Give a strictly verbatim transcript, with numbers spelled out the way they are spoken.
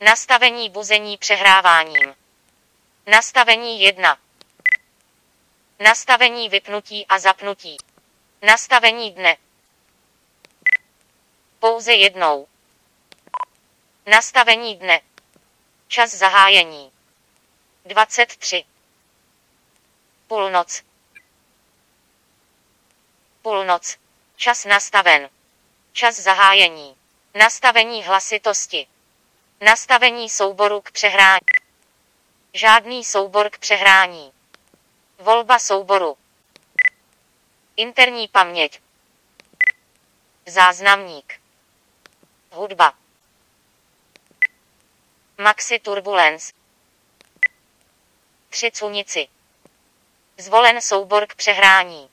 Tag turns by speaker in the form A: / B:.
A: Nastavení buzení přehráváním. Nastavení jedna. Nastavení vypnutí a zapnutí. Nastavení dne. Pouze jednou. Nastavení dne. Čas zahájení. dvacet tři. Půlnoc. Půlnoc. Čas nastaven. Čas zahájení. Nastavení hlasitosti. Nastavení souboru k přehrání. Žádný soubor k přehrání. Volba souboru. Interní paměť. Záznamník. Hudba. Maxi Turbulence. Tři cunici. Zvolen soubor k přehrání.